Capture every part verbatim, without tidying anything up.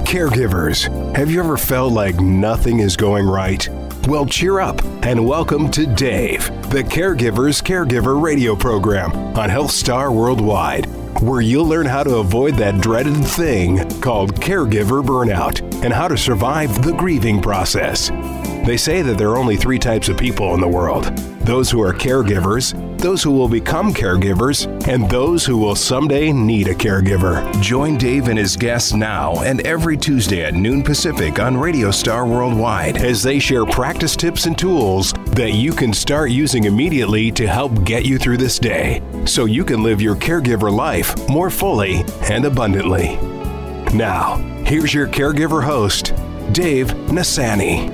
Caregivers, have you ever felt like nothing is going right? Well, cheer up and welcome to Dave, the Caregivers Caregiver radio program on Health Star Worldwide, where you'll learn how to avoid that dreaded thing called caregiver burnout and how to survive the grieving process. They say that there are only three types of people in the world: those who are caregivers, those who will become caregivers, and those who will someday need a caregiver. Join Dave and his guests now and every Tuesday at noon Pacific on Radio Star Worldwide as they share practice tips and tools that you can start using immediately to help get you through this day so you can live your caregiver life more fully and abundantly. Now, here's your caregiver host, Dave Nassaney.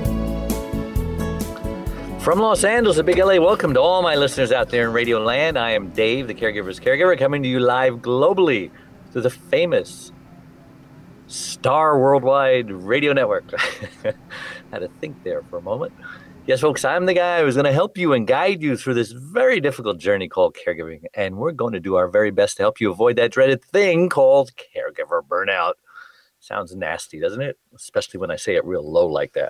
From Los Angeles, the Big L A, welcome to all my listeners out there in Radio Land. I am Dave, the Caregiver's Caregiver, coming to you live globally through the famous Star Worldwide Radio Network. Had to think there for a moment. Yes, folks, I'm the guy who's going to help you and guide you through this very difficult journey called caregiving, and we're going to do our very best to help you avoid that dreaded thing called caregiver burnout. Sounds nasty, doesn't it? Especially when I say it real low like that.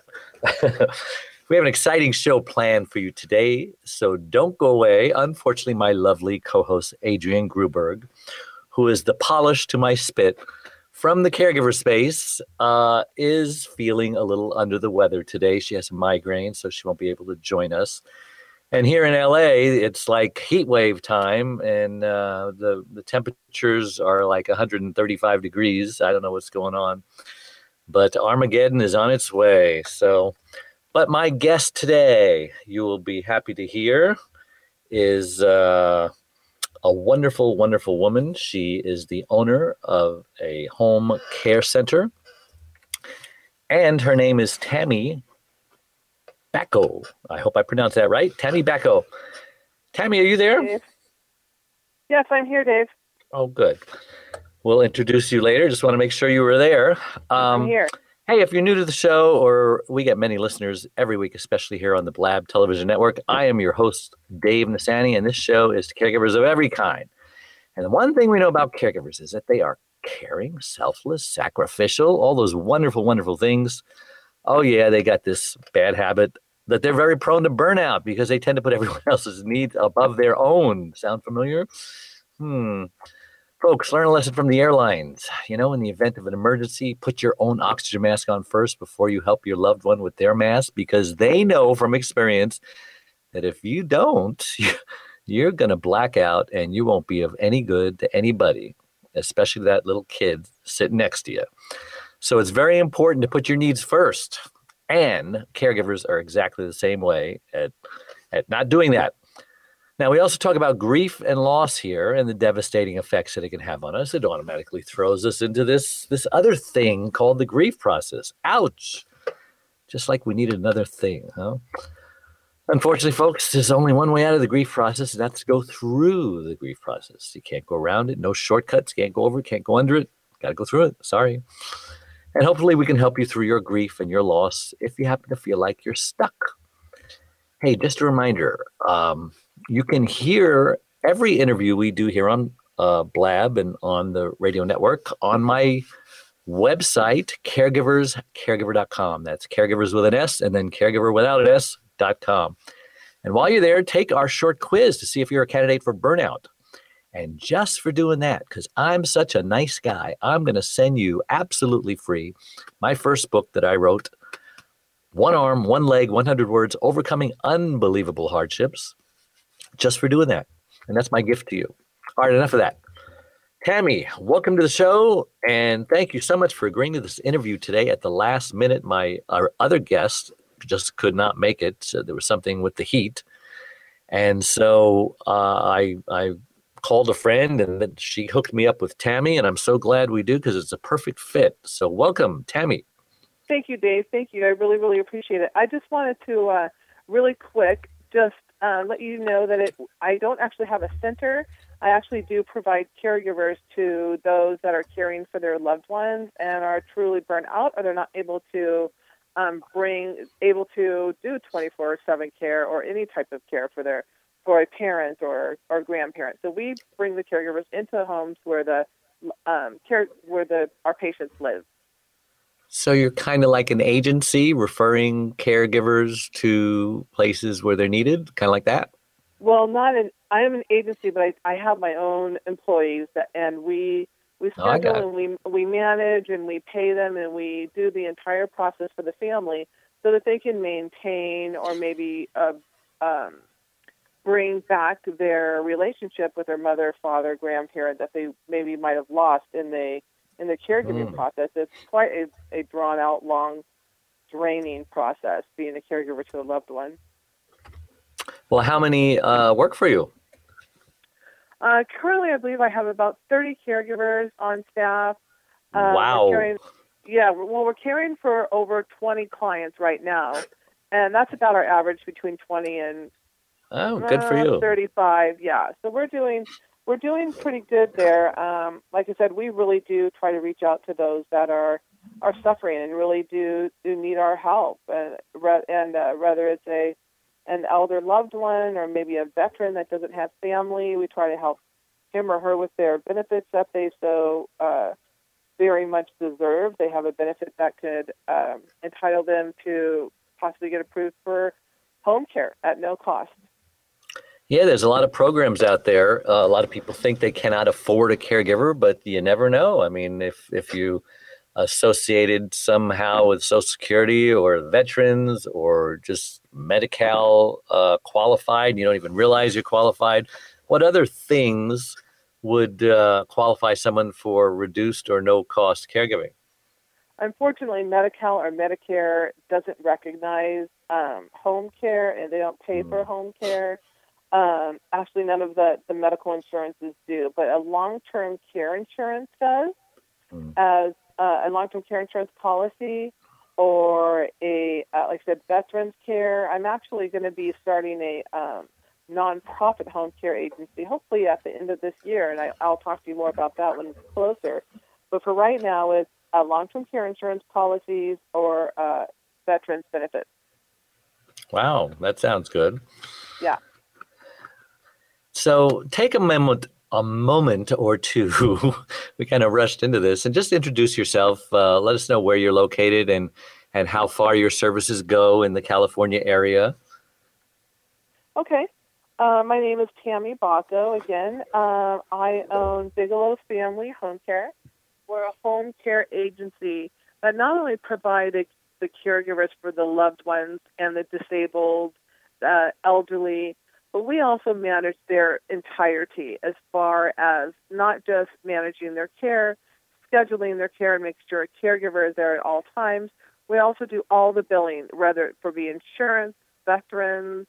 We have an exciting show planned for you today, so don't go away. Unfortunately, my lovely co-host, Adrienne Gruberg, who is the polish to my spit from the caregiver space, uh, is feeling a little under the weather today. She has a migraine, so she won't be able to join us. And here in L A, it's like heat wave time, and uh, the, the temperatures are like one hundred thirty-five degrees. I don't know what's going on, but Armageddon is on its way, so... But my guest today, you will be happy to hear, is uh, a wonderful, wonderful woman. She is the owner of a home care center, and her name is Tammy Bacco. I hope I pronounced that right. Tammy Bacco. Tammy, are you there? Dave. Yes, I'm here, Dave. Oh, good. We'll introduce you later. Just want to make sure you were there. Um, I'm here. Hey, if you're new to the show, or we get many listeners every week, especially here on the Blab Television Network, I am your host, Dave Nassaney, and this show is to caregivers of every kind. And the one thing we know about caregivers is that they are caring, selfless, sacrificial, all those wonderful, wonderful things. Oh, yeah, they got this bad habit that they're very prone to burnout because they tend to put everyone else's needs above their own. Sound familiar? Hmm. Folks, learn a lesson from the airlines. You know, in the event of an emergency, put your own oxygen mask on first before you help your loved one with their mask, because they know from experience that if you don't, you're going to black out and you won't be of any good to anybody, especially that little kid sitting next to you. So it's very important to put your needs first. And caregivers are exactly the same way at, at not doing that. Now, we also talk about grief and loss here and the devastating effects that it can have on us. It automatically throws us into this, this other thing called the grief process. Ouch. Just like we needed another thing, huh? Unfortunately, folks, there's only one way out of the grief process, and that's to go through the grief process. You can't go around it. No shortcuts. Can't go over it. Can't go under it. Got to go through it. Sorry. And hopefully we can help you through your grief and your loss if you happen to feel like you're stuck. Hey, just a reminder, um, you can hear every interview we do here on uh, Blab and on the radio network on my website, caregivers caregiver dot com. That's caregivers with an S and then caregiver without an S dot com. And while you're there, take our short quiz to see if you're a candidate for burnout. And just for doing that, because I'm such a nice guy, I'm going to send you absolutely free my first book that I wrote, One Arm, One Leg, one hundred Words, Overcoming Unbelievable Hardships, just for doing that. And that's my gift to you. All right, enough of that. Tammy, welcome to the show, and thank you so much for agreeing to this interview today at the last minute. My our other guest just could not make it. So there was something with the heat. And so uh, I I called a friend, and then she hooked me up with Tammy, and I'm so glad we do because it's a perfect fit. So welcome, Tammy. Thank you, Dave. Thank you. I really, really appreciate it. I just wanted to uh, really quick just uh, let you know that it, I don't actually have a center. I actually do provide caregivers to those that are caring for their loved ones and are truly burnt out, or they're not able to um, bring, able to do twenty-four seven care or any type of care for their for a parent or, or grandparent. So we bring the caregivers into homes where the um, care where the our patients live. So you're kind of like an agency referring caregivers to places where they're needed, kind of like that? Well, not an. I am an agency, but I, I have my own employees, that, and we we Oh, I got schedule it. and we we manage and we pay them and we do the entire process for the family so that they can maintain or maybe uh, um, bring back their relationship with their mother, father, grandparent that they maybe might have lost in the in the caregiving Mm. process. It's quite a, a drawn out, long, draining process being a caregiver to a loved one. Well, how many uh, work for you? Uh, currently, I believe I have about thirty caregivers on staff. Um, Wow. We're caring, yeah, well, we're caring for over twenty clients right now, and that's about our average between twenty and Oh, good for uh, you. thirty-five. Yeah, so we're doing we're doing pretty good there. Um, like I said, we really do try to reach out to those that are are suffering and really do do need our help, and and uh, whether it's a an elder loved one or maybe a veteran that doesn't have family, we try to help him or her with their benefits that they so uh, very much deserve. They have a benefit that could um, entitle them to possibly get approved for home care at no cost. Yeah, there's a lot of programs out there. Uh, a lot of people think they cannot afford a caregiver, but you never know. I mean, if if you associated somehow with Social Security or veterans or just Medi-Cal uh, qualified, you don't even realize you're qualified, what other things would uh, qualify someone for reduced or no cost caregiving? Unfortunately, Medi-Cal or Medicare doesn't recognize um, home care, and they don't pay for home care. Um, actually, none of the, the medical insurances do, but a long-term care insurance does, Mm. as uh, a long-term care insurance policy or a, uh, like I said, veterans care. I'm actually going to be starting a um, nonprofit home care agency, hopefully at the end of this year, and I, I'll talk to you more about that when it's closer. But for right now, it's uh, long-term care insurance policies or uh, veterans benefits. Wow, that sounds good. Yeah. So take a moment, a moment or two. We kind of rushed into this, and just introduce yourself. Uh, let us know where you're located and and how far your services go in the California area. Okay. Uh, my name is Tammy Bacco. Again, uh, I own Bigelow Family Home Care. We're a home care agency that not only provide the, the caregivers for the loved ones and the disabled, uh, elderly, but we also manage their entirety as far as not just managing their care, scheduling their care and making sure a caregiver is there at all times. We also do all the billing, whether it for the insurance, veterans,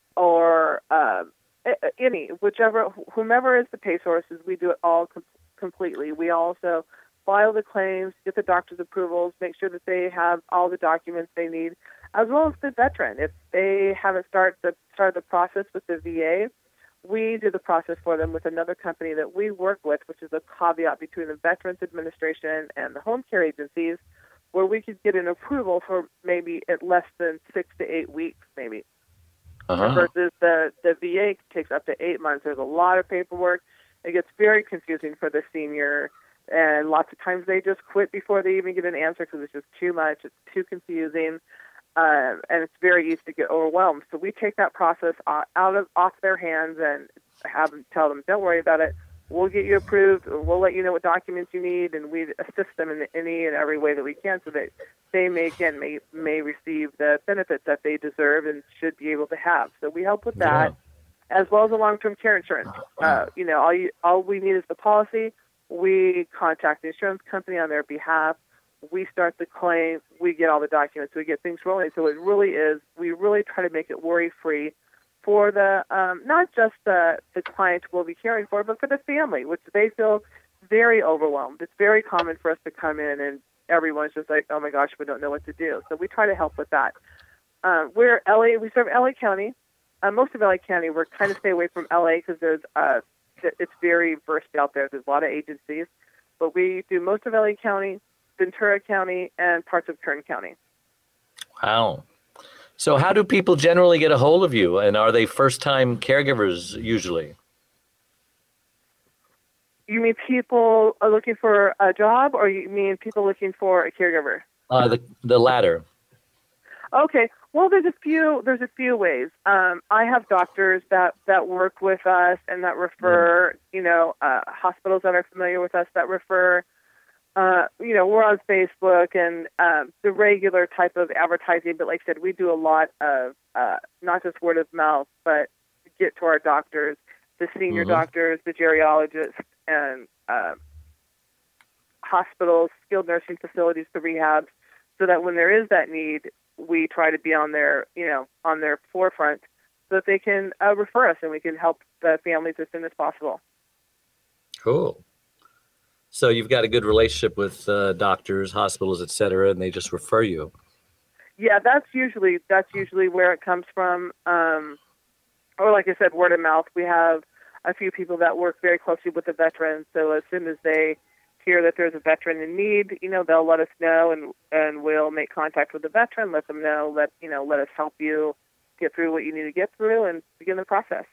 or uh, any, whichever, whomever is the pay sources, we do it all com- completely. We also file the claims, get the doctor's approvals, make sure that they have all the documents they need, as well as the veteran. If they haven't started the, started the process with the V A, we do the process for them with another company that we work with, which is a caveat between the Veterans Administration and the home care agencies, where we could get an approval for maybe at less than six to eight weeks, maybe. Uh-huh. Versus the, the V A takes up to eight months. There's a lot of paperwork. It gets very confusing for the senior, and lots of times they just quit before they even get an answer because it's just too much. It's too confusing, uh, and it's very easy to get overwhelmed. So we take that process out of off their hands and have them tell them, don't worry about it. We'll get you approved. We'll let you know what documents you need, and we assist them in any and every way that we can so that they may, again, may, may receive the benefits that they deserve and should be able to have. So we help with that, yeah. As well as a long-term care insurance. Uh, you know, all, you, all we need is the policy. We contact the insurance company on their behalf. We start the claim. We get all the documents. We get things rolling. So it really is, we really try to make it worry-free for the, um, not just the, the client we'll be caring for, but for the family, which they feel very overwhelmed. It's very common for us to come in and everyone's just like, oh my gosh, we don't know what to do. So we try to help with that. Uh, we're L A, we serve L A County. Uh, most of L A County, we're kind of stay away from L A because there's, uh, it's very versed out there. There's a lot of agencies. But we do most of L A County, Ventura County, and parts of Kern County. Wow. So how do people generally get a hold of you? And are they first-time caregivers usually? You mean people are looking for a job, or you mean people looking for a caregiver? Uh, the the latter. Okay. Well, there's a few. There's a few ways. Um, I have doctors that, that work with us and that refer. Mm. You know, uh, hospitals that are familiar with us that refer. Uh, you know, we're on Facebook and um, the regular type of advertising. But like I said, we do a lot of uh, not just word of mouth, but get to our doctors, the senior mm-hmm. doctors, the geriatrists, and uh, hospitals, skilled nursing facilities, the rehabs, so that when there is that need, we try to be on their, you know, on their forefront so that they can uh, refer us and we can help the families as soon as possible. Cool. So you've got a good relationship with uh, doctors, hospitals, et cetera, and they just refer you. Yeah, that's usually that's usually where it comes from. Um, or like I said, word of mouth. We have a few people that work very closely with the veterans. So as soon as they hear that there's a veteran in need, you know, they'll let us know, and and we'll make contact with the veteran, let them know, let you know, let us help you get through what you need to get through, and begin the process.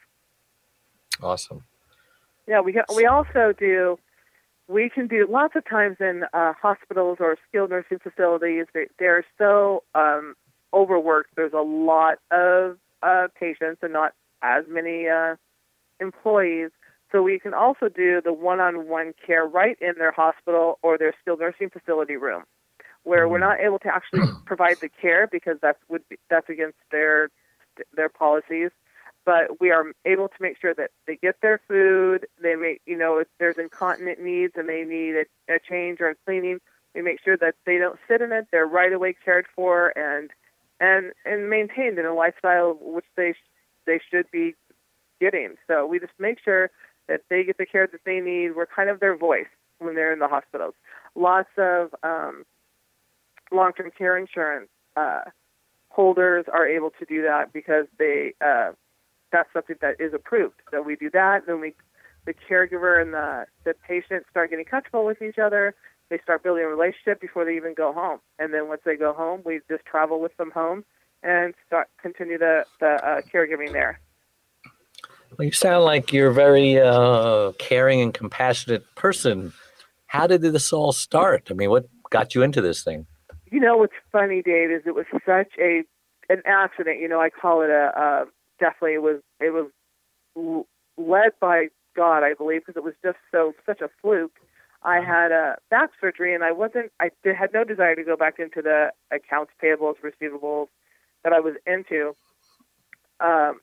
Awesome. Yeah, we we also do. We can do lots of times in uh, hospitals or skilled nursing facilities. They, they're so um, overworked. There's a lot of uh, patients and not as many uh, employees. So we can also do the one-on-one care right in their hospital or their skilled nursing facility room, where we're not able to actually provide the care because that's would be, that's against their their policies. But we are able to make sure that they get their food. They make, you know, if there's incontinent needs and they need a, a change or a cleaning, we make sure that they don't sit in it. They're right away cared for and and and maintained in a lifestyle which they they should be getting. So we just make sure that they get the care that they need. We're kind of their voice when they're in the hospitals. Lots of um, long-term care insurance uh, holders are able to do that because they. Uh, That's something that is approved. So we do that, then we, the caregiver and the, the patient start getting comfortable with each other. They start building a relationship before they even go home. And then once they go home, we just travel with them home and start continue the, the uh, caregiving there. Well, you sound like you're a very uh, caring and compassionate person. How did this all start? I mean, what got you into this thing? You know, what's funny, Dave, is it was such a an accident. You know, I call it a... a Definitely, it was it was led by God, I believe, because it was just so such a fluke. I had a back surgery, and I wasn't. I did, had no desire to go back into the accounts payables, receivables that I was into. Um,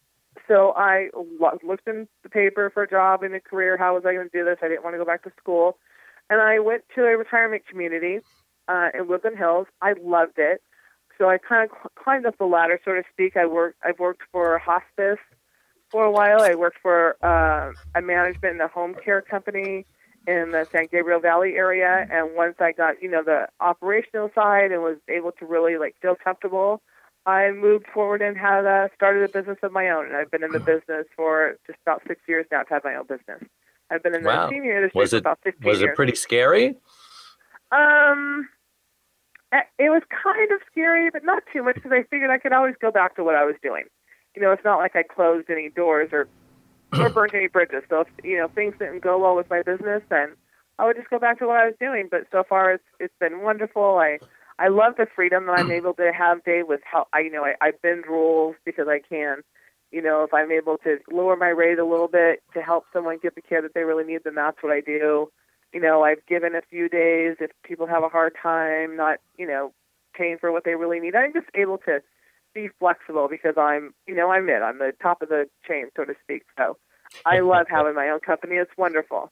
so I looked in the paper for a job in a career. How was I going to do this? I didn't want to go back to school, and I went to a retirement community uh, in Woodland Hills. I loved it. So I kind of climbed up the ladder, so to speak. I worked. I've worked for hospice for a while. I worked for uh, a management and a home care company in the San Gabriel Valley area. And once I got, you know, the operational side and was able to really like feel comfortable, I moved forward and had uh, started a business of my own. And I've been in the business for just about six years now. To have my own business. I've been in the wow. senior industry was for it, about fifteen was years. Was it pretty scary? Um. It was kind of scary, but not too much because I figured I could always go back to what I was doing. You know, it's not like I closed any doors or or burnt any bridges. So, if, you know, things didn't go well with my business, then I would just go back to what I was doing. But so far, it's it's been wonderful. I I love the freedom that I'm able to have, Dave, with how I, you know, I, I bend rules because I can. You know, if I'm able to lower my rate a little bit to help someone get the care that they really need, then that's what I do. You know, I've given a few days if people have a hard time not, you know, paying for what they really need. I'm just able to be flexible because I'm, you know, I'm it. I'm the top of the chain, so to speak. So I love having my own company. It's wonderful.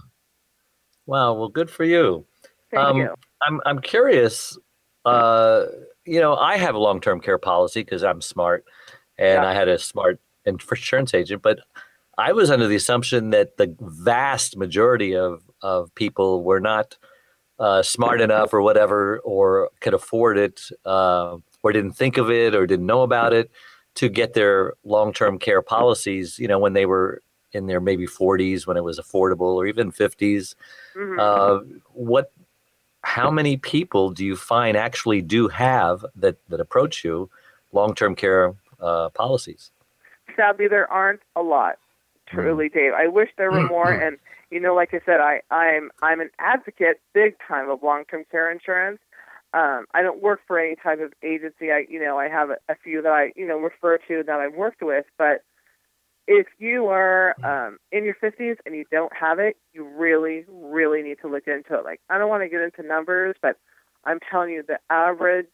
Wow. Well, good for you. Thank um, you. I'm, I'm curious, uh, you know, I have a long-term care policy because I'm smart and yeah. I had a smart insurance agent, but I was under the assumption that the vast majority of, of people were not uh, smart enough or whatever, or could afford it, uh, or didn't think of it or didn't know about it to get their long-term care policies, you know, when they were in their maybe forties, when it was affordable, or even fifties. Mm-hmm. Uh, what, how many people do you find actually do have that, that approach you long-term care uh, policies? Sadly, there aren't a lot. Truly, Dave. I wish there were more. And, you know, like I said, I, I'm I'm an advocate big time of long-term care insurance. um, I don't work for any type of agency. I, you know, I have a, a few that I, you know, refer to that I've worked with. But if you are um, in your fifties and you don't have it, you really, really need to look into it. Like, I don't want to get into numbers, but I'm telling you, the average,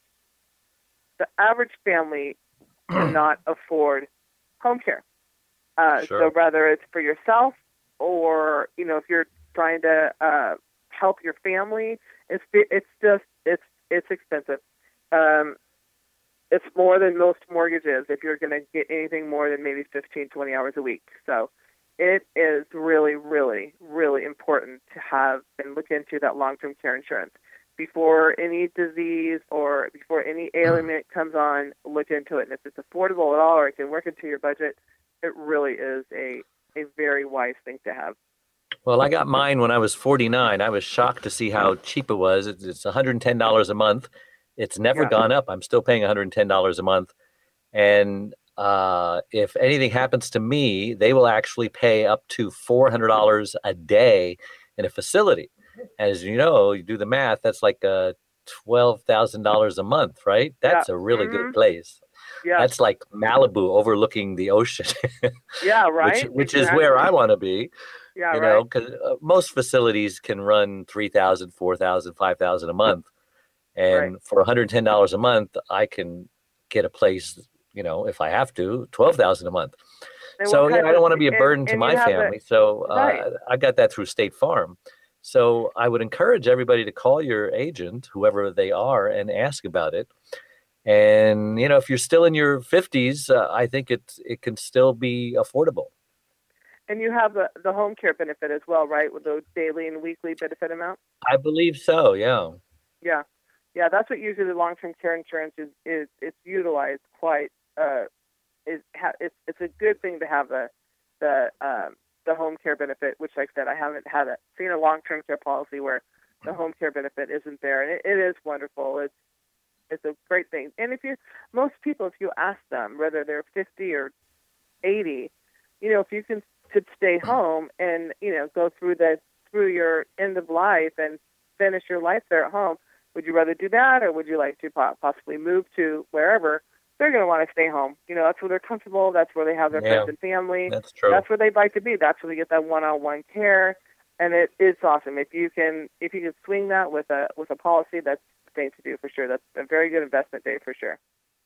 the average family cannot afford home care. Uh, Sure. So whether it's for yourself or, you know, if you're trying to uh, help your family, it's it's just it's it's expensive. Um, it's more than most mortgages if you're going to get anything more than maybe fifteen, twenty hours a week. So it is really, really, really important to have and look into that long-term care insurance. Before any disease or before any ailment comes on, look into it. And if it's affordable at all or it can work into your budget, it really is a, a very wise thing to have. Well, I got mine when I was forty-nine. I was shocked to see how cheap it was. It's, it's one hundred ten dollars a month. It's never Yeah. gone up. I'm still paying one hundred ten dollars a month. And uh, if anything happens to me, they will actually pay up to four hundred dollars a day in a facility. As you know, you do the math, that's like uh, twelve thousand dollars a month, right? That's Yeah. a really Mhm. good place. Yeah, That's like Malibu overlooking the ocean, yeah, right. which, which is where I Exactly. want to be. Yeah, You right. know, because uh, most facilities can run three thousand, four thousand, five thousand a month. And Right. for one hundred ten dollars a month, I can get a place, you know, if I have to, twelve thousand a month. And So, what yeah, type I don't of- want to be a and- burden to and my you have a- family. So uh, Right. I got that through State Farm. So I would encourage everybody to call your agent, whoever they are, and ask about it. And, you know, if you're still in your fifties, uh, I think it, it can still be affordable. And you have the, the home care benefit as well, right, with the daily and weekly benefit amount? I believe so, yeah. Yeah. Yeah, that's what usually the long-term care insurance is, is it's utilized quite, uh, is ha- it's, it's a good thing to have the, the, um, the home care benefit, which like I said, I haven't had a, seen a long-term care policy where the home care benefit isn't there. And it, it is wonderful. It's, it's a great thing. And if you, most people, if you ask them, whether they're fifty or eighty, you know, if you can could stay home and, you know, go through the, through your end of life and finish your life there at home, would you rather do that, or would you like to po- possibly move to wherever? They're going to want to stay home. You know, that's where they're comfortable. That's where they have their Yeah. friends and family. That's true. That's where they'd like to be. That's where they get that one-on-one care, and it is awesome. If you can, if you can swing that with a with a policy, that's the thing to do for sure. That's a very good investment day for sure.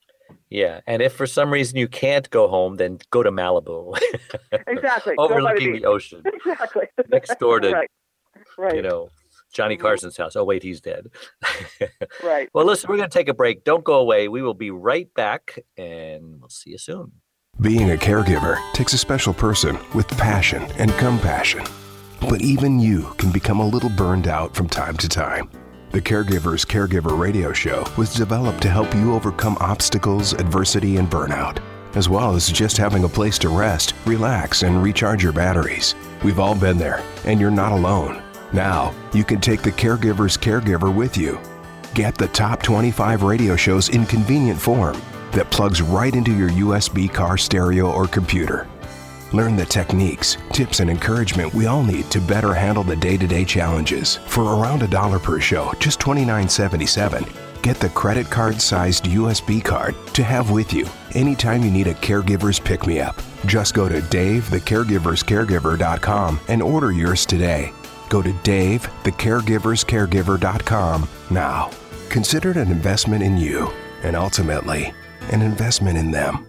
Yeah, and if for some reason you can't go home, then go to Malibu. Exactly. Go by the Overlooking beach. the ocean, Exactly. next door to, right. Right. you know, Johnny Mhm. Carson's house. Oh, wait, he's dead. Right. Well, listen, we're going to take a break. Don't go away. We will be right back, and we'll see you soon. Being a caregiver takes a special person with passion and compassion. But even you can become a little burned out from time to time. The Caregivers Caregiver Radio Show was developed to help you overcome obstacles, adversity, and burnout, as well as just having a place to rest, relax, and recharge your batteries. We've all been there, and you're not alone. Now, you can take the Caregivers Caregiver with you. Get the top twenty-five radio shows in convenient form that plugs right into your U S B car stereo or computer. Learn the techniques, tips, and encouragement we all need to better handle the day-to-day challenges. For around a dollar per show, just twenty-nine seventy-seven, get the credit card-sized U S B card to have with you anytime you need a caregiver's pick-me-up. Just go to Dave the Caregiver's Caregiver dot com and order yours today. Go to Dave the Caregiver's Caregiver dot com now. Consider it an investment in you, and ultimately, an investment in them.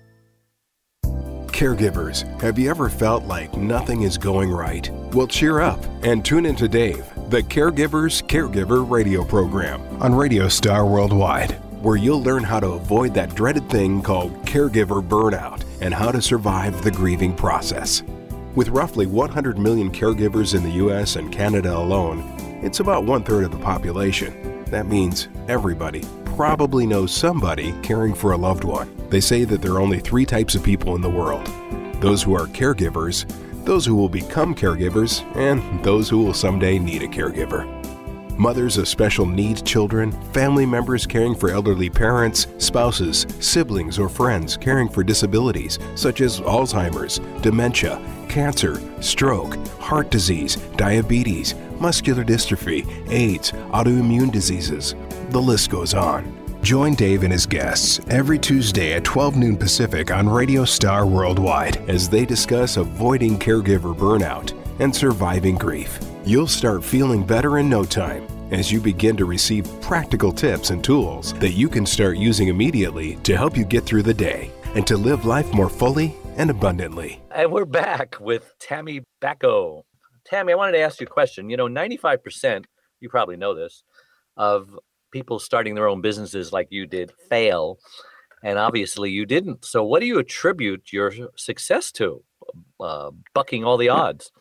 Caregivers, have you ever felt like nothing is going right? Well, cheer up and tune into Dave, the Caregiver's Caregiver radio program on Radio Star Worldwide, where you'll learn how to avoid that dreaded thing called caregiver burnout and how to survive the grieving process. With roughly one hundred million caregivers in the U S and Canada alone, it's about one-third of the population. That means everybody probably knows somebody caring for a loved one. They say that there are only three types of people in the world: those who are caregivers, those who will become caregivers, and those who will someday need a caregiver. Mothers of special needs children, family members caring for elderly parents, spouses, siblings, or friends caring for disabilities such as Alzheimer's, dementia, cancer, stroke, heart disease, diabetes, muscular dystrophy, AIDS, autoimmune diseases. The list goes on. Join Dave and his guests every Tuesday at twelve noon Pacific on Radio Star Worldwide as they discuss avoiding caregiver burnout and surviving grief. You'll start feeling better in no time as you begin to receive practical tips and tools that you can start using immediately to help you get through the day and to live life more fully and abundantly. And we're back with Tammy Bacco. Tammy, I wanted to ask you a question. You know, ninety-five percent, you probably know this, of people starting their own businesses like you did fail. And obviously you didn't. So what do you attribute your success to, uh, bucking all the odds?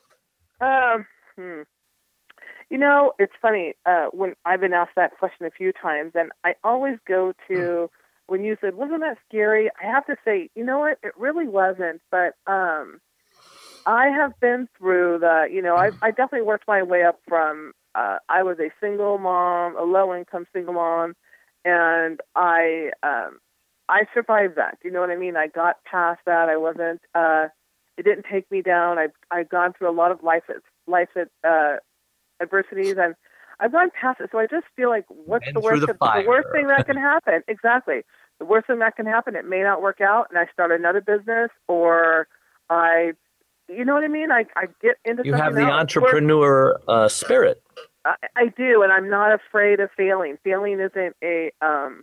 Um, hmm. You know, it's funny. Uh, when I've been asked that question a few times, and I always go to, when you said, wasn't that scary? I have to say, you know what? It really wasn't. But um, I have been through the, you know, I, I definitely worked my way up from, uh, I was a single mom, a low-income single mom, and I um, I survived that. You know what I mean? I got past that. I wasn't, uh, it didn't take me down. I've, I've gone through a lot of life, life uh, adversities, and I've gone past it. So I just feel like, what's Been the worst, the, the worst thing that can happen? Exactly. The worst thing that can happen, it may not work out, and I start another business, or I, you know what I mean? I, I get into You something have the else. entrepreneur uh, spirit. I, I do, and I'm not afraid of failing. Failing isn't a um,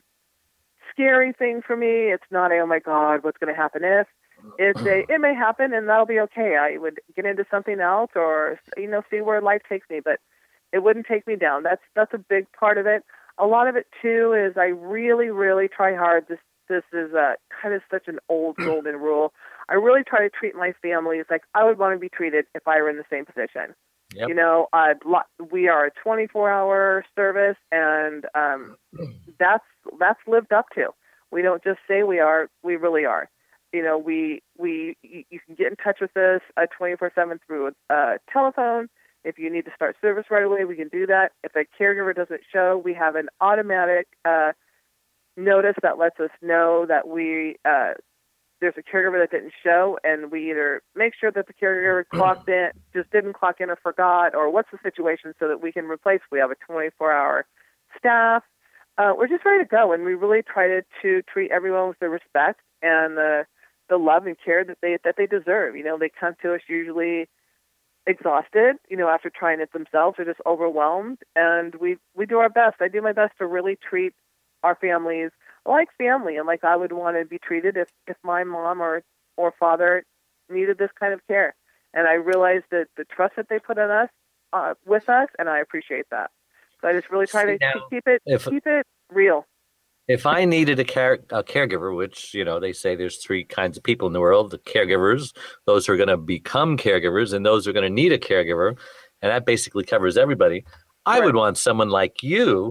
scary thing for me. It's not a, oh my God, what's going to happen if? It's a, it may happen, and that'll be okay. I would get into something else, or, you know, see where life takes me, but it wouldn't take me down. That's that's a big part of it. A lot of it, too, is I really, really try hard. This this is a, kind of such an old golden rule. I really try to treat my family as like I would want to be treated if I were in the same position. Yep. You know, uh, we are a twenty-four hour service, and um, that's that's lived up to. We don't just say we are; we really are. You know, we we you can get in touch with us uh, twenty-four seven through a uh, telephone. If you need to start service right away, we can do that. If a caregiver doesn't show, we have an automatic uh, notice that lets us know that we. Uh, there's a caregiver that didn't show, and we either make sure that the caregiver clocked in, just didn't clock in or forgot, or what's the situation so that we can replace. We have a twenty-four hour staff. Uh, we're just ready to go, and we really try to, to treat everyone with the respect and the the love and care that they that they deserve. You know, they come to us usually exhausted, you know, after trying it themselves. They're just overwhelmed, and we, we do our best. I do my best to really treat our families like family and like I would want to be treated if, if my mom or, or father needed this kind of care. And I realize that the trust that they put in us, uh, with us, and I appreciate that. So I just really try to now, keep it if, keep it real. If I needed a, care, a caregiver, which, you know, they say there's three kinds of people in the world, the caregivers, those who are going to become caregivers, and those who are going to need a caregiver, and that basically covers everybody. I would want someone like you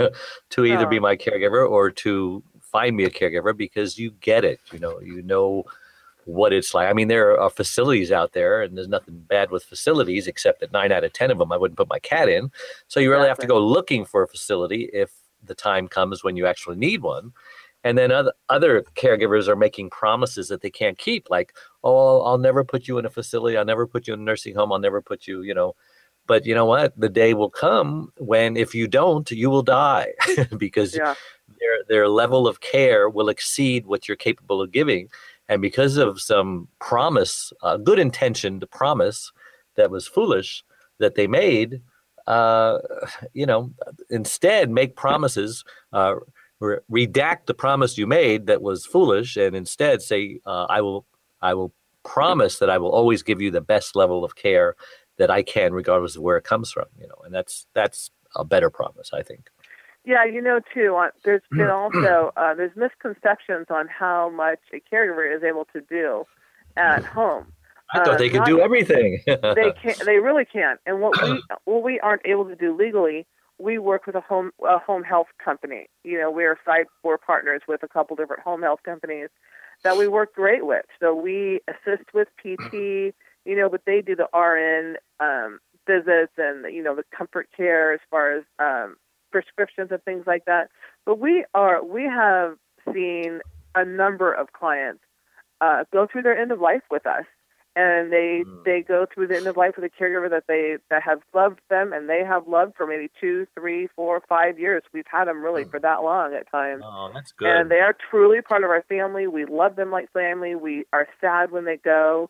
to either oh. be my caregiver or to find me a caregiver, because you get it. You know, you know what it's like. I mean, there are facilities out there, and there's nothing bad with facilities, except that nine out of ten of them I wouldn't put my cat in. So you really Exactly. have to go looking for a facility if the time comes when you actually need one. And then other, other caregivers are making promises that they can't keep, like, oh, I'll never put you in a facility. I'll never put you in a nursing home. I'll never put you, you know. But you know what? The day will come when if you don't, you will die because yeah. their their level of care will exceed what you're capable of giving. And because of some promise, uh, good intentioned promise that was foolish that they made, uh, you know, instead make promises, uh, re- redact the promise you made that was foolish, and instead say, uh, I will, I will promise that I will always give you the best level of care that I can, regardless of where it comes from, you know, and that's that's a better promise, I think. Yeah, you know, too, uh, there's been also, uh, there's misconceptions on how much a caregiver is able to do at home. I thought uh, they could not, do everything. they can't, they really can't. And what we what we aren't able to do legally, we work with a home a home health company. You know, we're side we're partners with a couple different home health companies that we work great with. So we assist with P T, you know, but they do the R N um, visits and, you know, the comfort care as far as um, prescriptions and things like that. But we are we have seen a number of clients uh, go through their end of life with us. and they Mm. they go through the end of life with a caregiver that they that has loved them and they have loved for maybe two, three, four, five years. We've had them really for that long at times. Oh, that's And good. they are truly part of our family. We love them like family. We are sad when they go,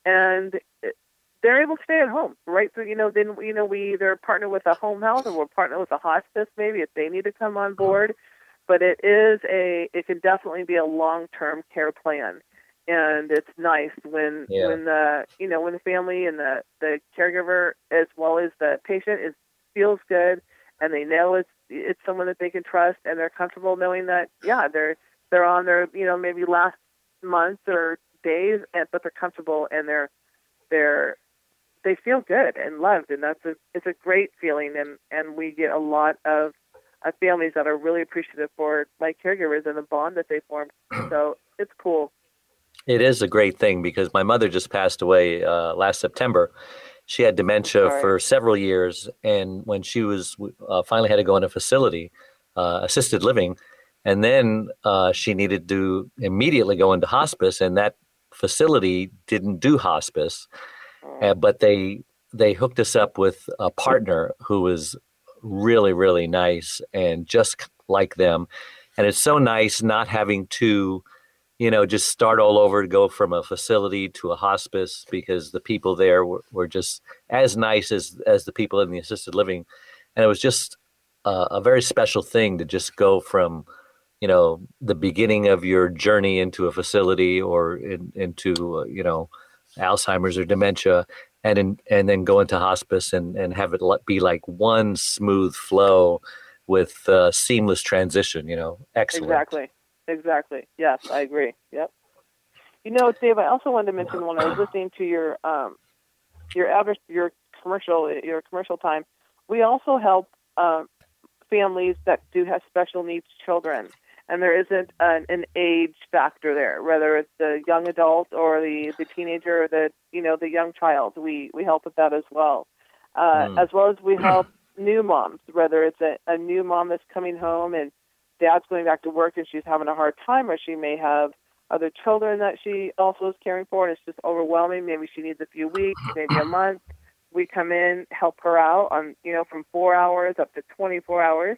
and they're able to stay at home, right? So, you know, then, you know, we either partner with a home health or we're partner with a hospice maybe if they need to come on board. But it is a, it can definitely be a long-term care plan. And it's nice when, Yeah. when the, you know, when the family and the, the caregiver as well as the patient is feels good and they know it's, it's someone that they can trust and they're comfortable knowing that, yeah, they're, they're on their, you know, maybe last months or days, and, but they're comfortable and they're, they're, they feel good and loved, and that's a it's a great feeling, and, and we get a lot of, of families that are really appreciative for my caregivers and the bond that they form. So it's cool. It is a great thing because my mother just passed away uh, last September. She had dementia Right. for several years, and when she was uh, finally had to go in a facility, uh, assisted living, and then uh, she needed to immediately go into hospice, and that facility didn't do hospice. Uh, but they they hooked us up with a partner who was really, really nice and just like them. And it's so nice not having to, you know, just start all over to go from a facility to a hospice, because the people there were, were just as nice as, as the people in the assisted living. And it was just uh, a very special thing to just go from, you know, the beginning of your journey into a facility or in, into, uh, you know, Alzheimer's or dementia, and in, and then go into hospice and, and have it be like one smooth flow with uh, seamless transition, you know, excellent. Exactly. Exactly. Yes, I agree. Yep. You know, Dave, I also wanted to mention when I was listening to your um, your average your commercial your commercial time, we also help um, families that do have special needs children. And there isn't an, an age factor there, whether it's the young adult or the, the teenager or the you know the young child. We we help with that as well, uh, Mm. as well as we help new moms, whether it's a, a new mom that's coming home and dad's going back to work and she's having a hard time, or she may have other children that she also is caring for, and it's just overwhelming. Maybe she needs a few weeks, maybe a month. We come in, help her out on you know from four hours up to twenty-four hours.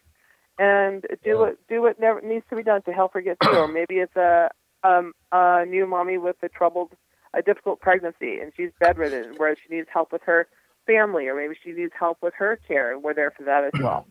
And do what do what never needs to be done to help her get through. Or maybe it's a um, a new mommy with a troubled, a difficult pregnancy, and she's bedridden, where she needs help with her family, or maybe she needs help with her care, and we're there for that as well.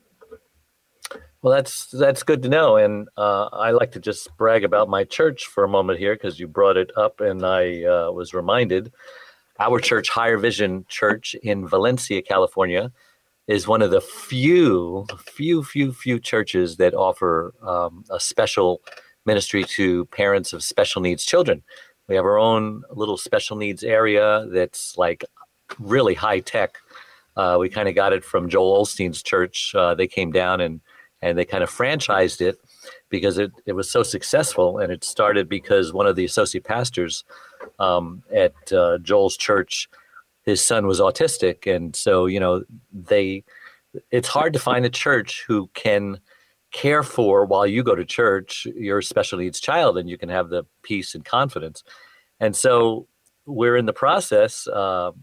Well, that's that's good to know, and uh, I like to just brag about my church for a moment here because you brought it up, and I uh, was reminded. Our church, Higher Vision Church in Valencia, California, is one of the few, few, few, few churches that offer um, a special ministry to parents of special needs children. We have our own little special needs area that's like really high tech. Uh, we kind of got it from Joel Osteen's church. Uh, they came down and, and they kind of franchised it because it, it was so successful. And it started because one of the associate pastors um, at uh, Joel's church, his son was autistic. And so, you know, they, it's hard to find a church who can care for while you go to church, your special needs child, and you can have the peace and confidence. And so we're in the process, uh,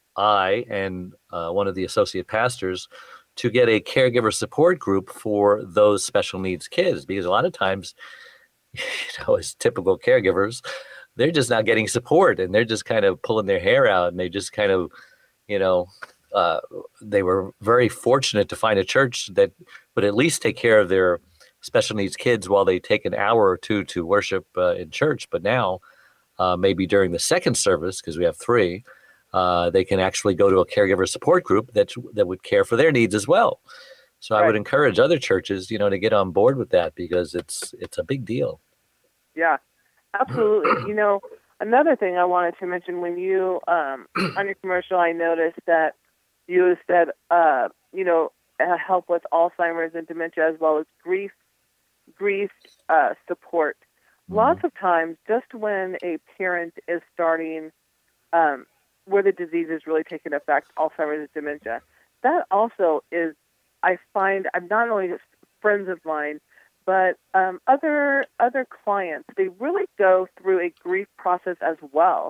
I and uh, one of the associate pastors, to get a caregiver support group for those special needs kids, because a lot of times, you know, as typical caregivers, they're just not getting support, and they're just kind of pulling their hair out, and they just kind of, you know, uh, they were very fortunate to find a church that would at least take care of their special needs kids while they take an hour or two to worship uh, in church. But now, uh, maybe during the second service, because we have three, uh, they can actually go to a caregiver support group that that would care for their needs as well. So Right. I would encourage other churches, you know, to get on board with that, because it's it's a big deal. Yeah, absolutely. You know, another thing I wanted to mention, when you, um, on your commercial, I noticed that you said, uh, you know, uh, help with Alzheimer's and dementia, as well as grief, grief uh, support. Mm-hmm. Lots of times, just when a parent is starting, um, where the disease is really taking effect, Alzheimer's and dementia, that also is, I find, I'm not only just friends of mine, but um, other other clients, they really go through a grief process as well.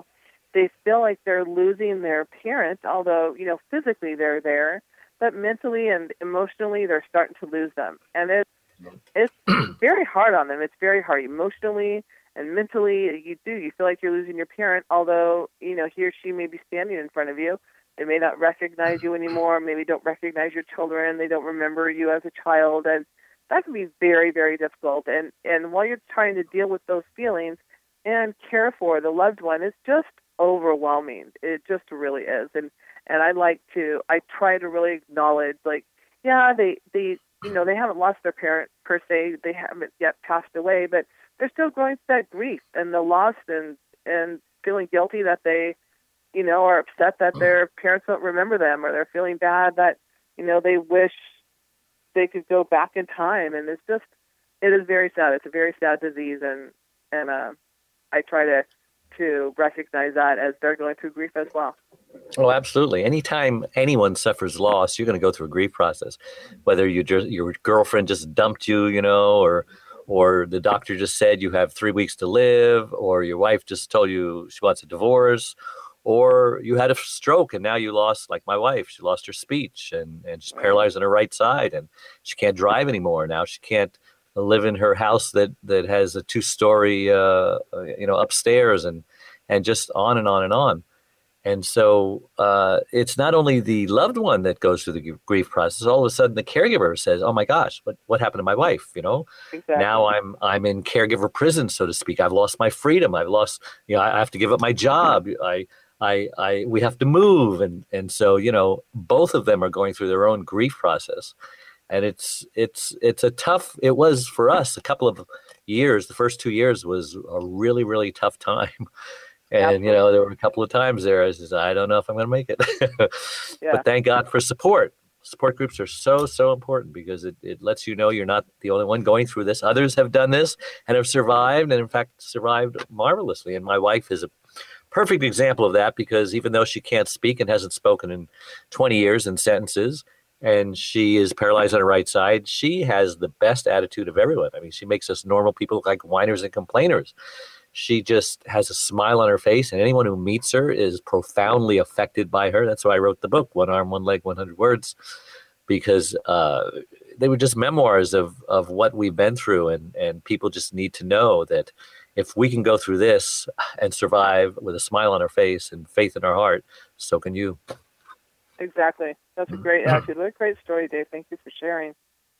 they feel like they're losing their parent, although, you know, physically they're there, but mentally and emotionally they're starting to lose them. And it's, it's very hard on them. It's very hard emotionally and mentally. You do. You feel like you're losing your parent, although, you know, he or she may be standing in front of you. They may not recognize you anymore, maybe don't recognize your children. They don't remember you as a child. And that can be very, very difficult. And, and while you're trying to deal with those feelings and care for the loved one, it's just overwhelming. It just really is. And and I like to, I try to really acknowledge, like, yeah, they, they, you know, they haven't lost their parent per se. They haven't yet passed away, but they're still going through that grief and the loss and, and feeling guilty that they, you know, are upset that their parents don't remember them, or they're feeling bad that, you know, they wish they could go back in time. And it's just, it is very sad. It's a very sad disease. And, and, uh, I try to, to recognize that as they're going through grief as well. Oh, absolutely. Anytime anyone suffers loss, you're going to go through a grief process, whether you just, your girlfriend just dumped you, you know, or, or the doctor just said you have three weeks to live, or your wife just told you she wants a divorce, or you had a stroke and now you lost, like my wife, she lost her speech and, and she's paralyzed on her right side and she can't drive anymore. Now she can't live in her house that, that has a two-story, uh, you know, upstairs, and, and just on and on and on. And so uh, it's not only the loved one that goes through the grief process. All of a sudden, the caregiver says, "Oh my gosh, what what happened to my wife?" You know, exactly. Now I'm I'm in caregiver prison, so to speak. I've lost my freedom. I've lost, you know, I have to give up my job. I I I we have to move, and and so you know, both of them are going through their own grief process. And it's it's it's a tough. It was for us a couple of years. The first two years was a really really tough time, and Absolutely. You know there were a couple of times there I said, I don't know if I'm going to make it. yeah. But thank God for support. Support groups are so so important because it, it lets you know you're not the only one going through this. Others have done this and have survived, and in fact survived marvelously. And my wife is a perfect example of that, because even though she can't speak and hasn't spoken in twenty years in sentences, and she is paralyzed on her right side, she has the best attitude of everyone. I mean, she makes us normal people look like whiners and complainers. She just has a smile on her face, and anyone who meets her is profoundly affected by her. That's why I wrote the book, One Arm, One Leg, one hundred words, because uh, they were just memoirs of, of what we've been through, and, and people just need to know that if we can go through this and survive with a smile on our face and faith in our heart, so can you. Exactly. That's a great attitude. What a great story, Dave. Thank you for sharing.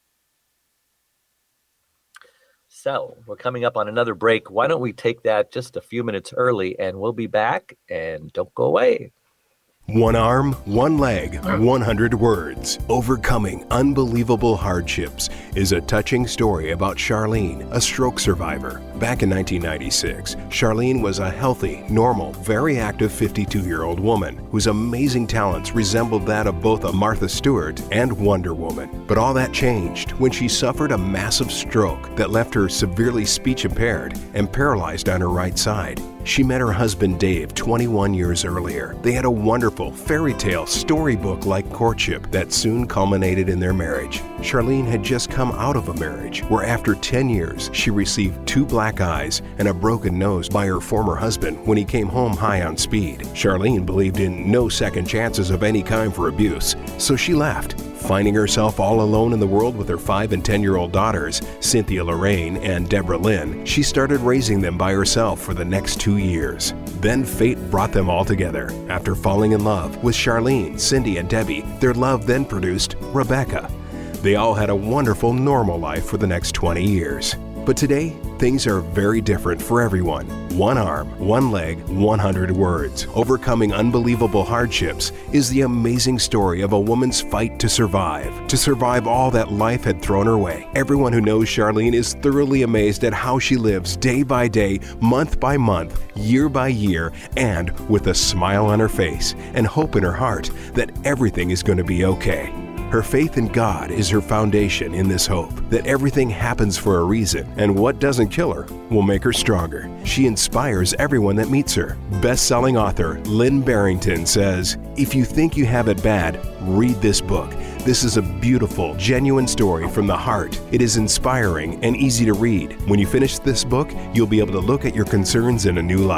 So we're coming up on another break. Why don't we take that just a few minutes early, and we'll be back, and don't go away. One arm, one leg, one hundred words. Overcoming unbelievable hardships is a touching story about Charlene, a stroke survivor. Back in nineteen ninety-six, Charlene was a healthy, normal, very active fifty-two-year-old woman whose amazing talents resembled that of both a Martha Stewart and Wonder Woman. But all that changed when she suffered a massive stroke that left her severely speech impaired and paralyzed on her right side. She met her husband Dave twenty-one years earlier. They had a wonderful fairy tale storybook-like courtship that soon culminated in their marriage. Charlene had just come out of a marriage where after ten years she received two black eyes and a broken nose by her former husband when he came home high on speed. Charlene believed in no second chances of any kind for abuse, so she left. Finding herself all alone in the world with her five and ten-year-old daughters, Cynthia Lorraine and Deborah Lynn, she started raising them by herself for the next two years. Then fate brought them all together. After falling in love with Charlene, Cindy, and Debbie, their love then produced Rebecca. They all had a wonderful, normal life for the next twenty years. But today, things are very different for everyone. One arm, one leg, one hundred words. Overcoming unbelievable hardships is the amazing story of a woman's fight to survive, to survive all that life had thrown her way. Everyone who knows Charlene is thoroughly amazed at how she lives day by day, month by month, year by year, and with a smile on her face and hope in her heart that everything is going to be okay. Her faith in God is her foundation in this hope that everything happens for a reason, and what doesn't kill her will make her stronger. She inspires everyone that meets her. Best-selling author Lynn Barrington says, "If you think you have it bad, read this book. This is a beautiful, genuine story from the heart. It is inspiring and easy to read. When you finish this book, you'll be able to look at your concerns in a new light."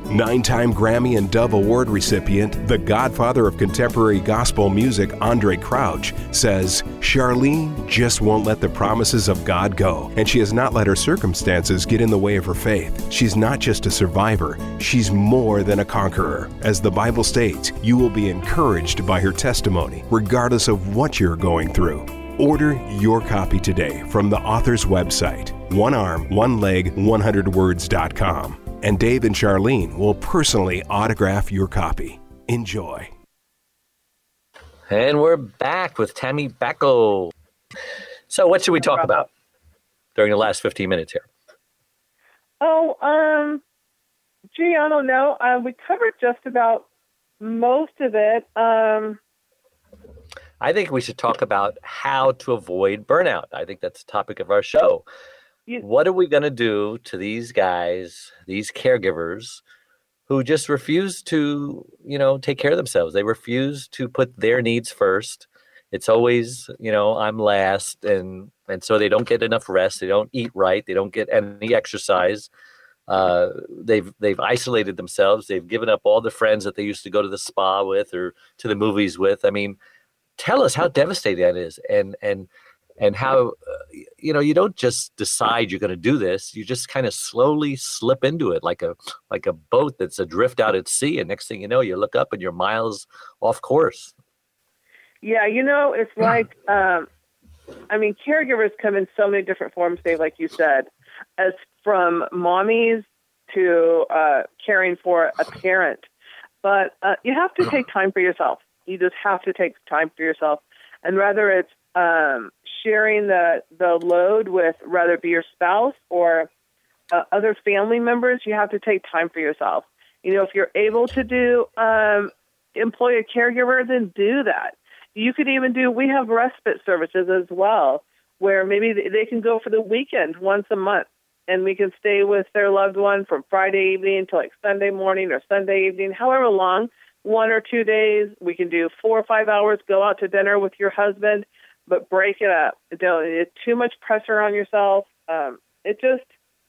Nine-time Grammy and Dove Award recipient, the godfather of contemporary gospel music, Andre Crouch, says Charlene just won't let the promises of God go, and she has not let her circumstances get in the way of her faith. She's not just a survivor, she's more than a conqueror. As the Bible states, you will be encouraged by her testimony, regardless of what you're going through. Order your copy today from the author's website, one arm one leg one hundred words dot com. And Dave and Charlene will personally autograph your copy. Enjoy. And we're back with Tammy Bacco. So what should we talk about during the last fifteen minutes here? Oh, um, gee, I don't know. Uh, we covered just about most of it. Um, I think we should talk about how to avoid burnout. I think that's the topic of our show. You, what are we going to do to these guys, these caregivers who just refuse to, you know, take care of themselves? They refuse to put their needs first. It's always, you know, I'm last. And, and so they don't get enough rest. They don't eat right. They don't get any exercise. Uh, they've, they've isolated themselves. They've given up all the friends that they used to go to the spa with or to the movies with. I mean, tell us how devastating that is. And, and, And how, uh, you know, you don't just decide you're going to do this. You just kind of slowly slip into it like a like a boat that's adrift out at sea. And next thing you know, you look up and you're miles off course. Yeah, you know, it's like, um, I mean, caregivers come in so many different forms, Dave, like you said, as from mommies to uh, caring for a parent. But uh, you have to take time for yourself. You just have to take time for yourself. And whether it's um, sharing the, the load with, whether it be your spouse or uh, other family members, you have to take time for yourself. You know, if you're able to do, um, employ a caregiver, then do that. You could even do, we have respite services as well, where maybe they can go for the weekend once a month, and we can stay with their loved one from Friday evening to like Sunday morning or Sunday evening, however long, one or two days. We can do four or five hours, go out to dinner with your husband, but break it up. Don't, it's too much pressure on yourself. Um, it just,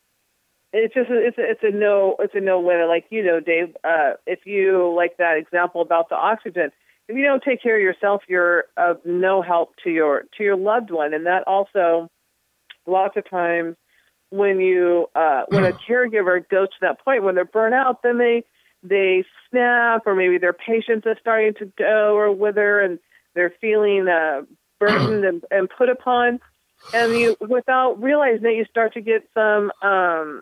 it's just, it's a, it's a no, it's a no win. Like, you know, Dave, uh, if you like that example about the oxygen, if you don't take care of yourself, you're of no help to your, to your loved one. And that also, lots of times when you, uh, when a caregiver goes to that point, when they're burnt out, then they, they snap, or maybe their patience is starting to go or wither, and they're feeling, uh, burdened and, and put upon, and you, without realizing that, you start to get some um,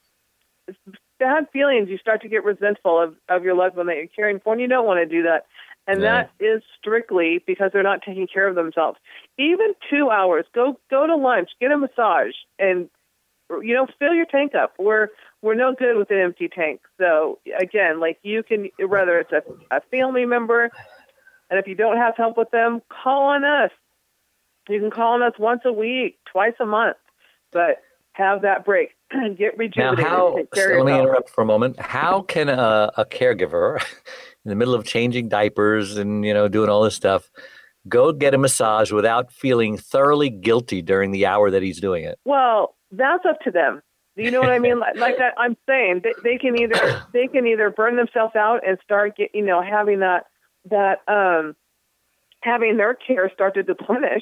bad feelings. You start to get resentful of, of your loved one that you're caring for, and you don't want to do that. And yeah. that is strictly because they're not taking care of themselves. Even two hours, go go to lunch, get a massage, and you know, fill your tank up. We're we're no good with an empty tank. So again, like you can, whether it's a, a family member. And if you don't have help with them, call on us. You can call on us once a week, twice a month, but have that break. Get rejuvenated. Now, how, so let me interrupt for a moment. How can a, a caregiver, in the middle of changing diapers and, you know, doing all this stuff, go get a massage without feeling thoroughly guilty during the hour that he's doing it? Well, that's up to them. Do you know what I mean? Like, like that, I'm saying they, they can either they can either burn themselves out and start get, you know, having that. that um, having their care start to deplenish,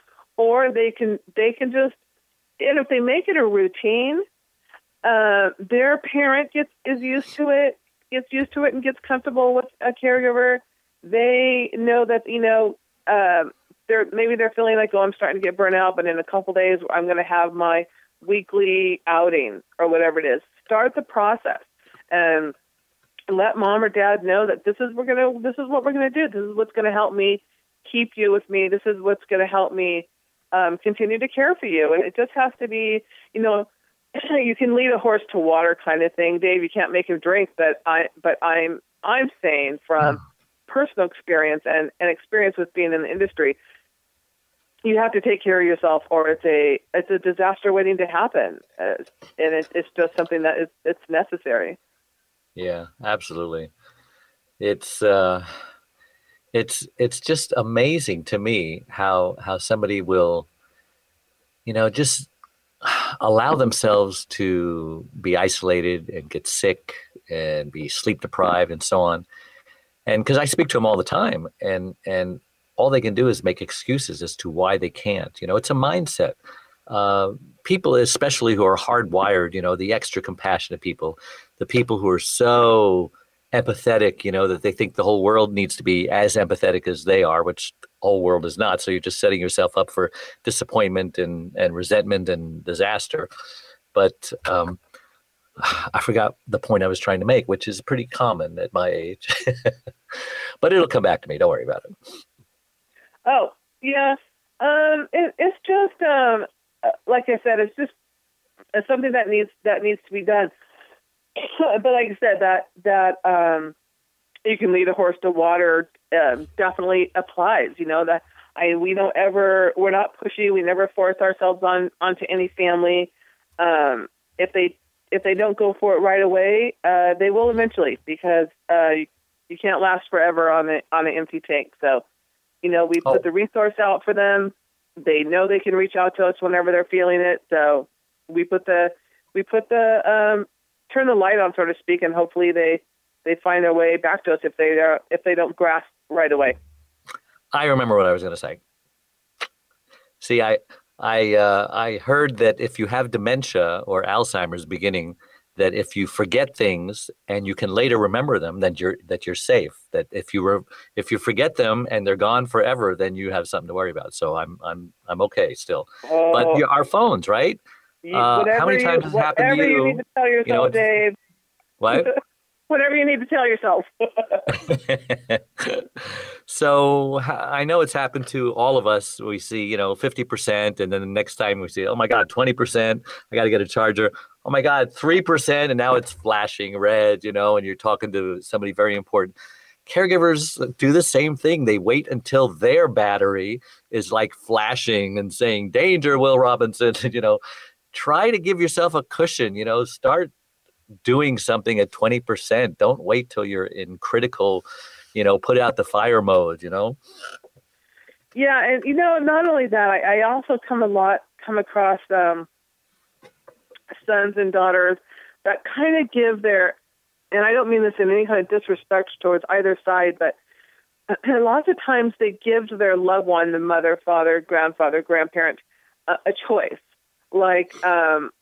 or they can they can just, and if they make it a routine, uh, their parent gets is used to it, gets used to it, and gets comfortable with a caregiver. They know that, you know, uh, they're maybe they're feeling like, oh, I'm starting to get burnt out, but in a couple days I'm going to have my weekly outing or whatever it is. Start the process and let mom or dad know that this is we're gonna this is what we're gonna do. This is what's gonna help me keep you with me. This is what's gonna help me um, continue to care for you. And it just has to be, you know, you can lead a horse to water kind of thing, Dave. You can't make him drink, but I but I'm I'm saying from personal experience and, and experience with being in the industry, you have to take care of yourself, or it's a it's a disaster waiting to happen, uh, and it, it's just something that is it's necessary. Yeah, absolutely. It's uh, it's it's just amazing to me how how somebody will, you know, just allow themselves to be isolated and get sick and be sleep deprived and so on. And because I speak to them all the time, and and all they can do is make excuses as to why they can't. You know, it's a mindset. Uh, people, especially who are hardwired, you know, the extra compassionate people, the people who are so empathetic, you know, that they think the whole world needs to be as empathetic as they are, which the whole world is not. So you're just setting yourself up for disappointment and, and resentment and disaster. But um, I forgot the point I was trying to make, which is pretty common at my age. But it'll come back to me. Don't worry about it. Oh, yeah. Um, it, it's just, um, like I said, it's just it's something that needs that needs to be done. But like I said, that that um, you can lead a horse to water um, definitely applies. You know that I we don't ever we're not pushy. We never force ourselves on onto any family. Um, if they if they don't go for it right away, uh, they will eventually, because uh, you, you can't last forever on a, on an empty tank. So, you know, we Oh. put the resource out for them. They know they can reach out to us whenever they're feeling it. So we put the we put the um, turn the light on, so to speak, and hopefully they, they find their way back to us if they are, if they don't grasp right away. I remember what I was going to say. See, I I uh, I heard that if you have dementia or Alzheimer's beginning, that if you forget things and you can later remember them, then you're that you're safe. That if you were if you forget them and they're gone forever, then you have something to worry about. So I'm I'm I'm okay still. Oh, But your, our phones, right? you, uh, how many you- times has it happened to whatever you? you need to tell yourself, You know, Dave. What? Whatever you need to tell yourself. So h- I know it's happened to all of us. We see, you know, fifty percent, and then the next time we see, oh my God, twenty percent. I got to get a charger. Oh my God, three percent, and now it's flashing red, you know, and you're talking to somebody very important. Caregivers do the same thing. They wait until their battery is like flashing and saying, danger, Will Robinson, you know. Try to give yourself a cushion, you know, start doing something at twenty percent. Don't wait till you're in critical, you know, put out the fire mode, you know? Yeah, and you know, not only that, I, I also come a lot come across um, sons and daughters that kind of give their, and I don't mean this in any kind of disrespect towards either side, but lots of times they give to their loved one, the mother, father, grandfather, grandparent, a, a choice. Like, um,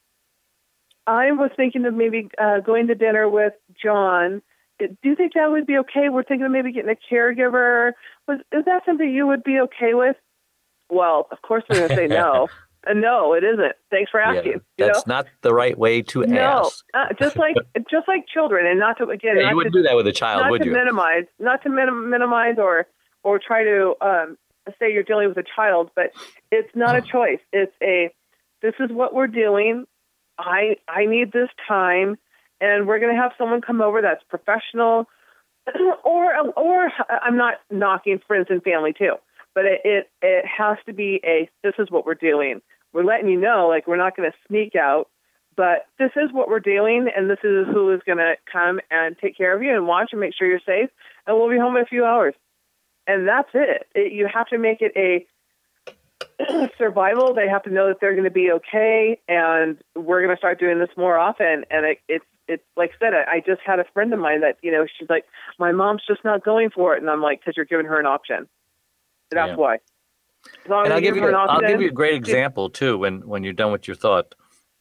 I was thinking of maybe uh, going to dinner with John. Do you think that would be okay? We're thinking of maybe getting a caregiver. Was, is that something you would be okay with? Well, of course we're going to say no. Uh, no, it isn't. Thanks for asking. Yeah, you that's know? not the right way to No, ask. uh, just like just like children, and not to again. Yeah, not you wouldn't to, do that with a child, not would to you? minimize, not to minim- minimize or or try to um, say you're dealing with a child, but it's not a choice. It's a this is what we're doing. I I need this time, and we're going to have someone come over that's professional, or or I'm not knocking friends and family too, but it it, it has to be a this is what we're doing. We're letting you know, like we're not going to sneak out, but this is what we're doing, and this is who is going to come and take care of you and watch and make sure you're safe, and we'll be home in a few hours, and that's it. it you have to make it a survival. They have to know that they're going to be okay, and we're going to start doing this more often. And it, it's it's like I said, I, I just had a friend of mine that, you know, she's like, my mom's just not going for it, and I'm like, because you're giving her an option. That's Yeah. why. As long And as I'll give her you an I'll option, give you a great example too when when you're done with your thought.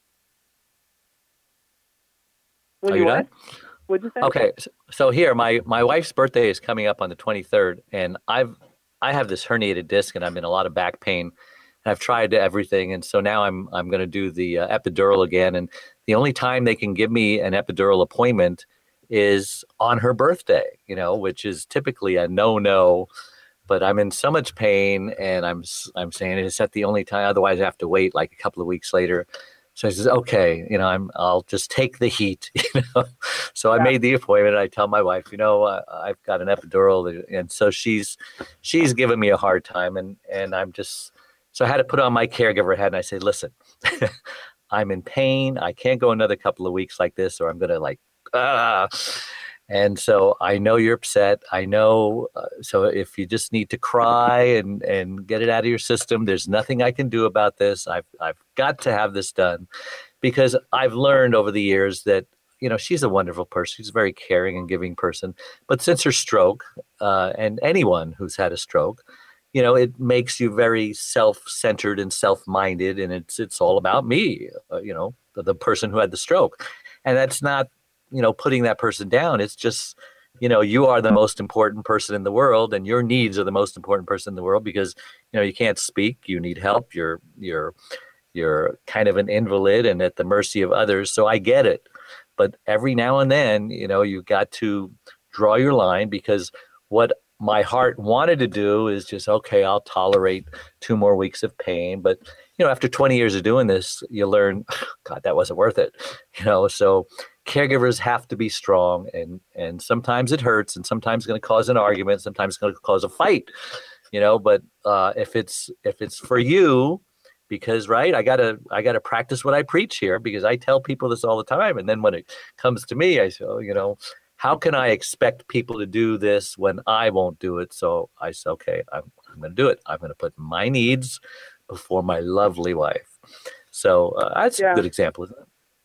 when Are you what? done? What'd you say? Okay, s- so here my my wife's birthday is coming up on the twenty-third, and I've I have this herniated disc, and I'm in a lot of back pain, and I've tried everything, and so now I'm I'm going to do the uh, epidural again, and the only time they can give me an epidural appointment is on her birthday, you know, which is typically a no-no. But I'm in so much pain, and I'm s- I'm saying it's at the only time. Otherwise, I have to wait like a couple of weeks later. So I says, okay, you know, I'm I'll just take the heat, you know. So I Yeah. made the appointment. And I tell my wife, you know, uh, I've got an epidural, and so she's she's giving me a hard time, and and I'm just so I had to put on my caregiver hat, and I say, listen, I'm in pain. I can't go another couple of weeks like this, or I'm gonna like ah. And so I know you're upset. I know. Uh, so if you just need to cry and, and get it out of your system, there's nothing I can do about this. I've I've got to have this done, because I've learned over the years that you know, she's a wonderful person. She's a very caring and giving person. But since her stroke, uh, and anyone who's had a stroke, you know, it makes you very self-centered and self-minded, and it's it's all about me, uh, you know, the, the person who had the stroke. And that's not, you know, putting that person down. It's just, you know, you are the most important person in the world, and your needs are the most important person in the world because, you know, you can't speak, you need help, you're you're you're kind of an invalid and at the mercy of others. So I get it. But every now and then, you know, you got to draw your line, because what my heart wanted to do is just, okay, I'll tolerate two more weeks of pain. But, you know, after twenty years of doing this, you learn, God, that wasn't worth it. You know, so caregivers have to be strong, and, and sometimes it hurts, and sometimes it's going to cause an argument. Sometimes it's going to cause a fight, you know, but uh, if it's, if it's for you, because, right, I gotta, I gotta practice what I preach here, because I tell people this all the time. And then when it comes to me, I say, oh, you know, how can I expect people to do this when I won't do it? So I say, okay, I'm, I'm going to do it. I'm going to put my needs before my lovely wife. So uh, that's yeah. a good example, isn't it?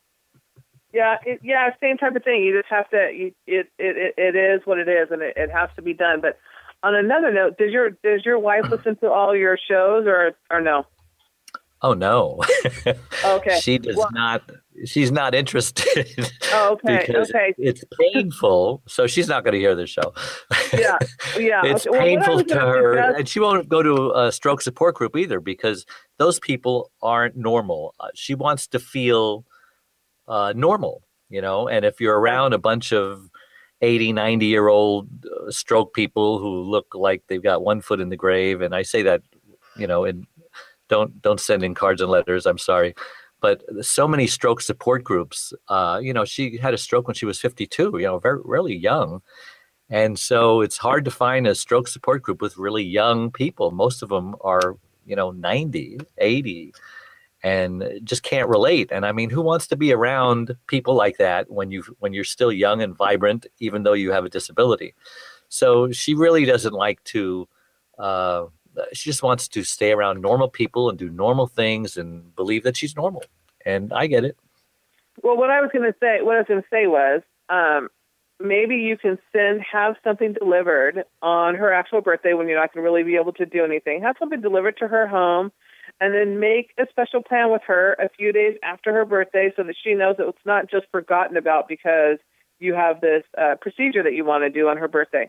Yeah, it, yeah, same type of thing. You just have to. You, it, it it is what it is, and it, it has to be done. But on another note, does your does your wife listen to all your shows, or or no? Oh no. Okay. She does well, not. She's not interested. Oh, okay. Because okay. it's painful. So she's not going to hear this show. Yeah. Yeah. It's okay. painful well, to her, suggest- and she won't go to a stroke support group either, because those people aren't normal. Uh, she wants to feel uh, normal, you know. And if you're around a bunch of eighty, ninety year old uh, stroke people who look like they've got one foot in the grave, and I say that, you know, in Don't don't send in cards and letters. I'm sorry, but so many stroke support groups. Uh, you know, she had a stroke when she was fifty-two. You know, very really young, and so it's hard to find a stroke support group with really young people. Most of them are, you know, ninety, eighty, and just can't relate. And I mean, who wants to be around people like that when you when you're still young and vibrant, even though you have a disability? So she really doesn't like to. Uh, She just wants to stay around normal people and do normal things and believe that she's normal. And I get it. Well, what I was going to say, what I was going to say was, um, maybe you can send, have something delivered on her actual birthday when you're not going to really be able to do anything. Have something delivered to her home, and then make a special plan with her a few days after her birthday, so that she knows that it's not just forgotten about because you have this uh, procedure that you want to do on her birthday.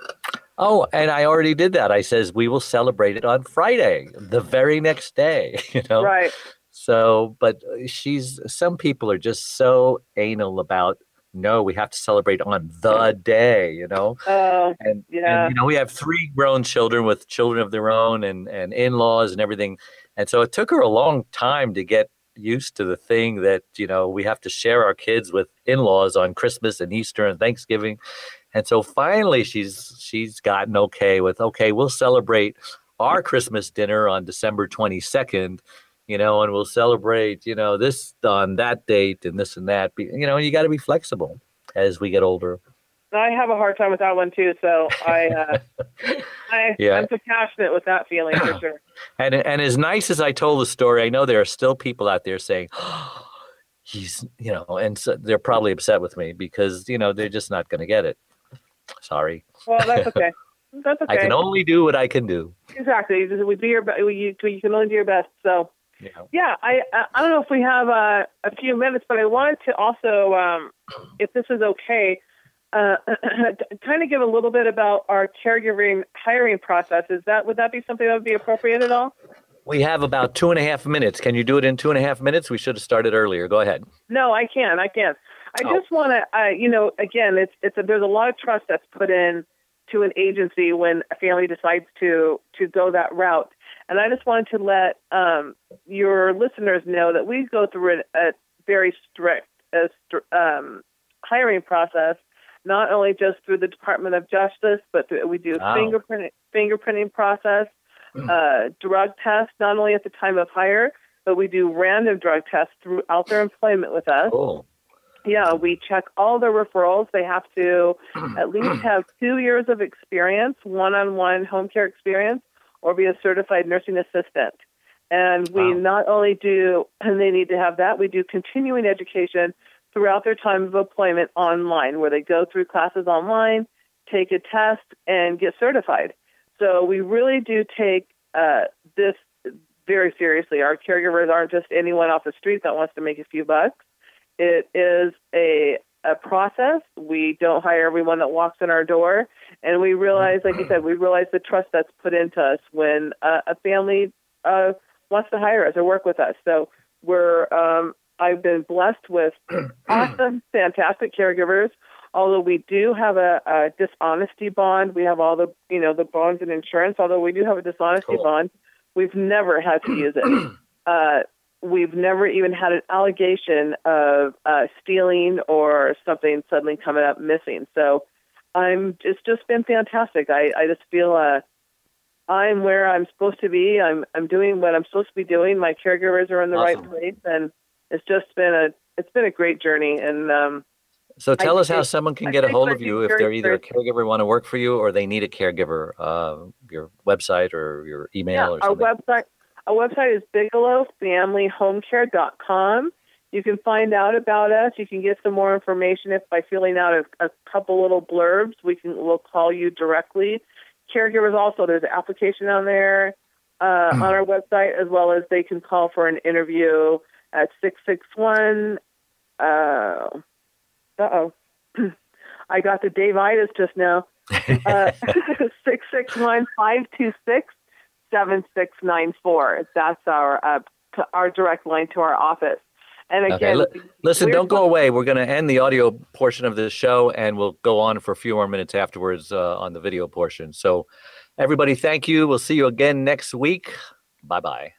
Oh, and I already did that. I says, we will celebrate it on Friday, the very next day, you know? Right. So, but she's, some people are just so anal about, no, we have to celebrate on the day, you know? Oh, uh, and, yeah. And, you know, we have three grown children with children of their own and, and in-laws and everything. And so it took her a long time to get used to the thing that, you know, we have to share our kids with in-laws on Christmas and Easter and Thanksgiving. And so finally she's she's gotten okay with, okay, we'll celebrate our Christmas dinner on December twenty-second, you know, and we'll celebrate, you know, this on that date and this and that. You know, you got to be flexible as we get older. I have a hard time with that one too. So I, uh, I yeah. I'm compassionate with that feeling for sure. And and as nice as I told the story, I know there are still people out there saying, oh, he's, you know, and so they're probably upset with me because, you know, they're just not going to get it. Sorry. Well, that's okay. That's okay. I can only do what I can do. Exactly. We do your best. You, you can only do your best. So, yeah. Yeah. I I don't know if we have uh, a few minutes, but I wanted to also, um, if this is okay, uh, kind of give a little bit about our caregiving hiring process. Is that would that be something that would be appropriate at all? We have about two and a half minutes. Can you do it in two and a half minutes? We should have started earlier. Go ahead. No, I can. I can. I oh. just want to, uh, you know, again, it's it's a, there's a lot of trust that's put in to an agency when a family decides to to go that route. And I just wanted to let um, your listeners know that we go through a, a very strict uh, st- um, hiring process, not only just through the Department of Justice, but through, we do wow. fingerprinting fingerprinting process, uh, drug tests, not only at the time of hire, but we do random drug tests throughout their employment with us. Cool. Yeah, we check all their referrals. They have to at least have two years of experience, one-on-one home care experience, or be a certified nursing assistant. And we wow. not only do, and they need to have that, we do continuing education throughout their time of employment online, where they go through classes online, take a test, and get certified. So we really do take uh, this very seriously. Our caregivers aren't just anyone off the street that wants to make a few bucks. It is a a process. We don't hire everyone that walks in our door. And we realize, like you said, we realize the trust that's put into us when uh, a family uh, wants to hire us or work with us. So we're, um, I've been blessed with awesome, fantastic caregivers. Although we do have a, a dishonesty bond, we have all the, you know, the bonds and insurance. Although we do have a dishonesty cool. bond, we've never had to use it. Uh, We've never even had an allegation of uh, stealing or something suddenly coming up missing. So I'm it's just been fantastic. I, I just feel uh, I'm where I'm supposed to be. I'm I'm doing what I'm supposed to be doing. My caregivers are in the awesome. right place, and it's just been a it's been a great journey. And um, so tell I us think, how someone can I get a hold of you if they're either a caregiver, want to work for you, or they need a caregiver. Uh, your website or your email yeah, or something. Our website. Our website is Bigelow Family Home Care dot com. You can find out about us. You can get some more information if by filling out a, a couple little blurbs. We can we'll call you directly. Caregivers also, there's an application on there uh, on our website, as well as they can call for an interview at six six one. Uh oh, I got the Dave-itis just now. Uh, six six one, five two six. seven six nine four. That's our uh, to our direct line to our office. And again, okay. L- listen, don't go away. We're going to end the audio portion of this show, and we'll go on for a few more minutes afterwards uh, on the video portion. So, everybody, thank you. We'll see you again next week. Bye bye.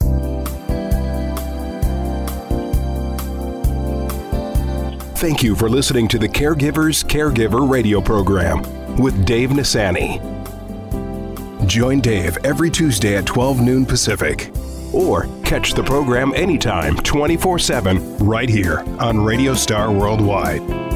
Thank you for listening to the Caregivers Caregiver radio program with Dave Nassaney. Join Dave every Tuesday at twelve noon Pacific. Or catch the program anytime, twenty-four seven, right here on Radio Star Worldwide.